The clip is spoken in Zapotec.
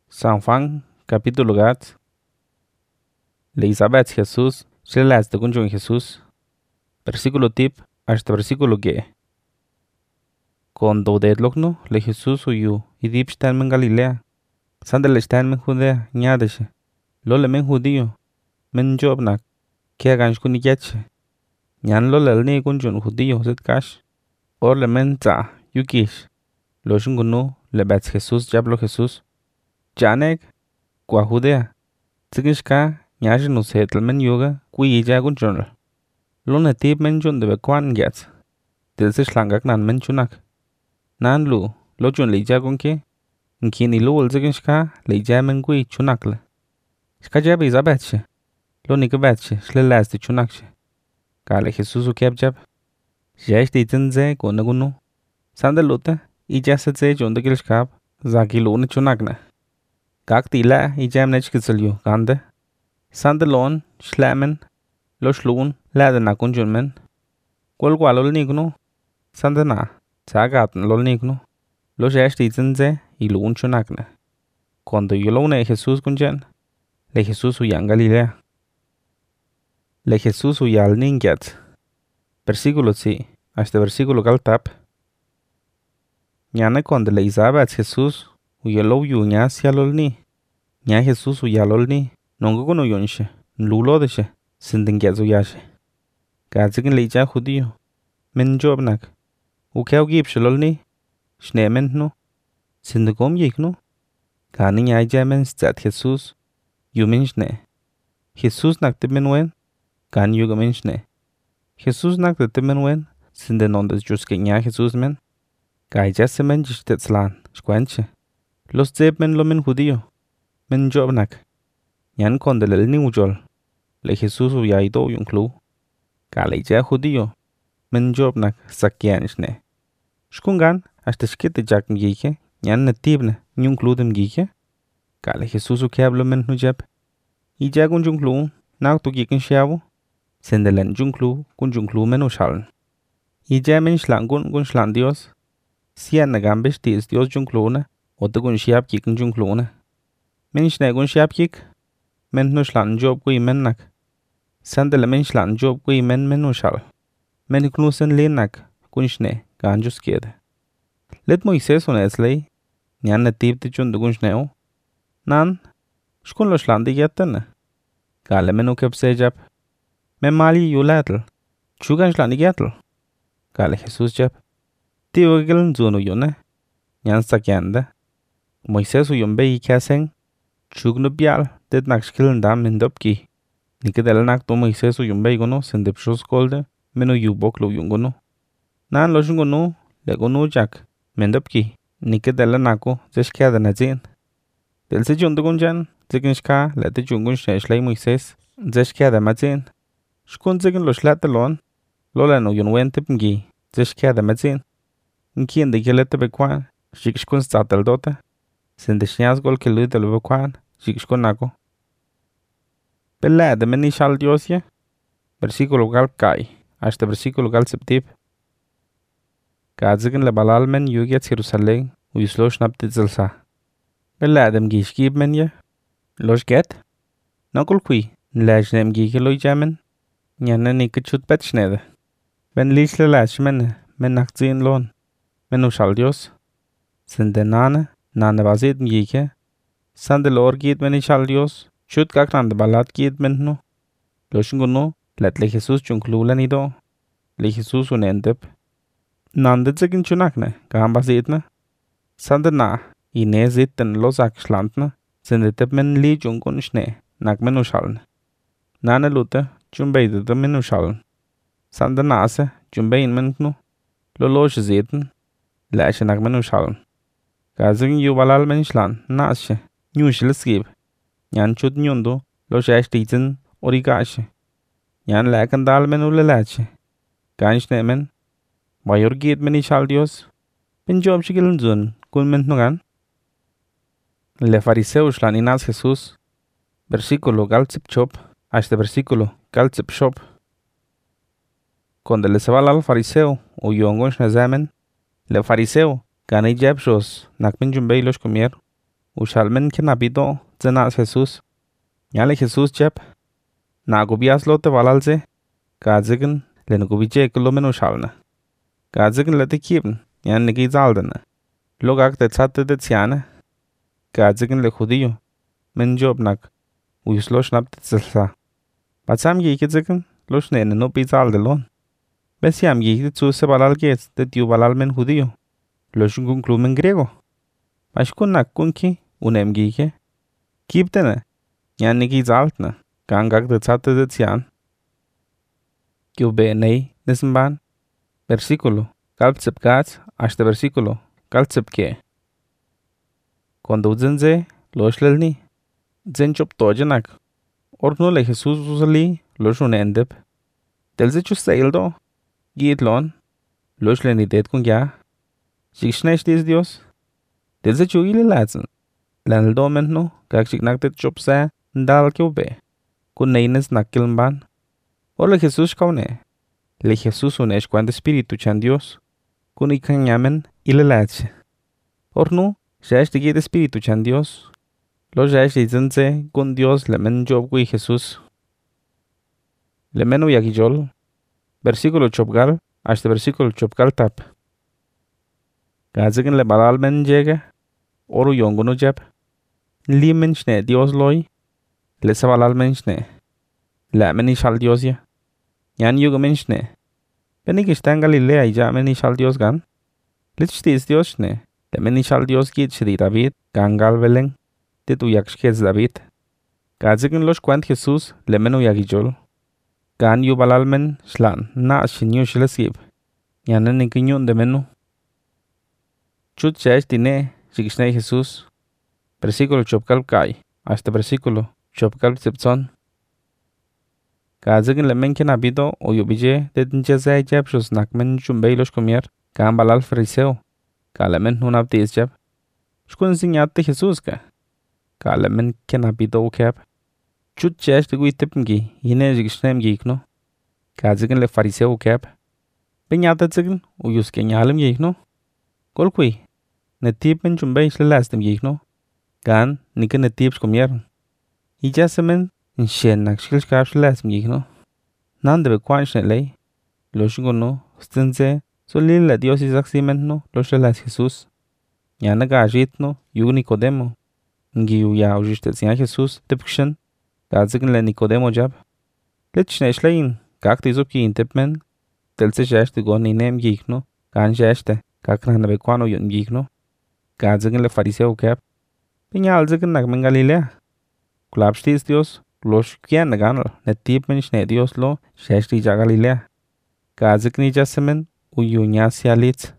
San Juan, capítulo gat. Elizabeth Jesús, Shelas de Gunjun Jesús. Versículo tip, hasta versículo que. Cuando dedlokno, le Jesús uyu, y dip stan men Galilea. Sandal stan men Judea, ñadeshe. Lole men judío, men jobnak, que hagan shkuniyache. Ñan lole alni gunjun judío, zet cash. Orle men za, yukish. Lo shungunu, le bats Jesús, jablo Jesús. Janek, kwa Judea. Zikishka, ñashi no setl men yoga, kui ja gunjun. Lone tip men jun de bekwan gets. Del se shlangak nan men chunak. Nan lu, lo jun li ja gunke. Nkini lu ul zikishka, li ja men kui chunakle. Shka jab Elizabeth. Lo nika betche, shlelas di chunakshe. Kale Jesus ukeb jab. Jash di zinze guna gunu. Sanda luta, ija se ze jun de gilshkab, zaki lu ne chunakne. Gak di la, ija mnech kitzelyu, gande. Sanda lon, shlamen, lo shlun, lade na kunjun men. Kwal lol nignu. Sanda na, zagatn lol nignu. Lo jash di zinze, ilun chunakne. Cuando yolone Jesus kunjan, le Jesus uyan Galilea. Le Jesus uyal ningyat. Versículo si, hasta versículo galtap. Ñane cuando le Elizabeth Jesus uyalo yuña sialol ni. Ña Jesus uyalol ni. Nongo kono yonshe, nlulo deshe, sindingyat uyashe. Gadzikin le ja judío. Men jobnak. Ukeo gipshe lol ni. Shne men no. Sindagom yik no. Gani ña ja men stat Jesus. Yumin shne. Jesus nakte men wen. Gan yuga men shne. Jesus nakte men wen. Sinde nondes juske ña Jesus men. Gai ja se men jishtetslan. Shkwenche. Los zeb men lo men judío. Men jobnak. Ñan kondele ni ujol. Le Jesus uyaido yunklu. Gale ja judío. Men jobnak sakyan shne. Shkungan hasta shkete jak mgike. Ñan natibne yunklu dem gike. Gale Jesus ukeblo men hujab. Ija gun junklu. Nak tu giken shiabu. Sendelen junklu kun junklu men ushaln. Ija men shlan gun shlan Dios. Sian nagambesh tis Dios junkluna. Ote gun shiab giken junkluna. Men shne gun shiab gik. Men no shlan job gui men nak. Sandele men shlan job gui men ushal. Men knusen lenak kun shne ganjus kiede. Let Moises unesley. Nyan natib te chun gun shneo. Nan. Shkun lo shlan di yettene. Gale men ukeb sejab. Men mali yulatl. Chugan shlan di yetl. Gale Jesus jab. Tiwagil zunu yune. Nyan sakyanda. Moises uyumbe ikaseng. Chugno bial. Det nak shkiln dam mendopki. Nikedel nak to Moises uyumbe gono sendep shoskolde. Meno yubok lo yungono. Nan lo shungono. Legono jak. Mendopki. Nikedel nako. Zeshkada na zin. Del se jundugun jan. Zikin shka. Lete jungun shnashlay Moises. Zeshkada mazin. Shkun zikin lo shlatalon. Lola no yunwentep mgi. Zeshkada mazin. Nkien de gelete bekwan. Shik shkun statal dota. Sende shnyaz gol ke lude lo bekwan. Shik shkun nako. Pelade meni shal Diosye. Versículo gal kai. Hasta versículo gal septip. Gadzikin le balal men yugyat Jerusalem. Uyuslo shnapte zilsa. Pelade mgi shkib men ye. Losh get. Nokul kui. Nlajne mgi ke loy jamen. Nyane nikachut bet shnede. Ben lishle lash men. Men nakzin lon. Men ushal Dios. Sende nane. Nane bazit mgi ke. Sande lor git men ishal Dios. Chut kak nande balat git men no. Loshungo no. Let le Jesus chunklu nido. Le Jesus unendep. Nande zikin chunakne. Gam bazitne. Sande na. Ine zitten losak shlantne. Sende tep men li junkun shne. Nak men ushalne. Nane lute. Chumbeide de men ushalne. Sande nase. Chumbein men no. Lo losh zitten. Lashe nak men ushalne. Gazikin yu balal men shlan. Nashe. Nyushil skib. Nyan chut nyundo. Lo shash tizen. Origashe. Nyan lakan dal men ulelache. Ganshne men. Mayor git men ishal Dios. Ben job shikilun zun. Kun men nugan. Le fariseo shlan inas Jesus. Versículo galzip chop. Hasta versículo galzip shop. Cuando le se va al fariseo. O yongon shnazamen. Le fariseo. Gane jabshos. Nak men jumbei los comier. uxal men kenapito tsenas Jesús. Ñale Jesús chep. Na gubias lo te balalze. Gazigen len gubiche lo men uxalna. Gazigen le te kibn. Yan nigi zaldana. Lo gak te tsate te tsiana. Gazigen le judío. Men job nak. Uyuslo shnap te tsilsa. Batsam yike zigen. Lo shnene no pizalde lon. Besiam yike tsu se balal gets te tiu balal men judío. Lo shungun klumen griego. Bashkun nak kunki unem gike. Kibtene. Yan nigi zaltna. Gangak te tsate te tsian. Kyube nei nesimban. Versículo. Kalpsep gats hasta versículo. Kalpsep ke. Cuando zenze lo shlelni. Zen chop tojanak. Orno le Jesús usali lo shunendep. Delze chuseildo. Gitlon. Lo shlenidet kun ya. Shikshnesh dis Dios. Delze chuile latsen. Lan el domen no. Kak shiknaktet chop sa. Ndal kyube. Kun neines nakilmban. O le Jesús kaune. Le Jesús unesh cuando espíritu chan Dios. Kun ikanyamen ile latse. Orno. Shash de git espíritu chan Dios. Lo shash dizense kun Dios le men job gui Jesús. Le menu yakijol. Versículo chopgal. Hasta versículo chopgal tap. Gazigen le balal men llega. Oru yonguno jeb. Li menchne Dios loy. Le se balal menchne. Le men ishal Dios ya. Yan yugo menchne. Benik ishtan Galilea y ya men ishal Dios gan. Lichtis Dios ne. Le men ishal Dios git shri David. Gangal Belén. Titu yakshkez David. Gazigen los kwant Jesús le menu yakijol. Gan yu balal men shlan na shinyu shilesib. Yanen nikinyun de menu. Chut shash dine shikshne Jesús. Versículo chopkal kai. Hasta versículo chopkal sepson. Gazigen le men kenabito o yubije de dinchazay jab shus nakmen chumbay los comier. Gan balal fariseo. Kalemen hunab tis jab. Shkun sinyate Jesús ka. Kalemen kenabito o keb. Chut shash de guitepngi. Yine shikshnem gikno. Gazigen le fariseo keb. Benyata zigen o yuske nyalem gikno. Golkui. Netip men chumbay shlelastem gikno. Gan nika netips comier. Ijasemen Shen nak shilshkab shlelastem gikno. Nande be kwanshne ley. Lo shingono. Stenze. So lila Dios isaximen no. Lo shlelas Jesús. Yana gajitno. Yu Nicodemo. Ngi yu ya ujishtetzian Jesús. Tepkshen. Gazigen le Nicodemo jab. Lichne shlein. Kakti zupki intepmen. Telse shashte go ninem gikno. Gan shashte. Kakna be kwano yun gikno. Gazigen le fariseo keb. Pinyal zigen nak men Galilea. Kulabshtis Dios. Los kien naganal. Netip men shne Dios lo. Shashti ja Galilea. Gazigen ijasemen. Uyunya sialitz.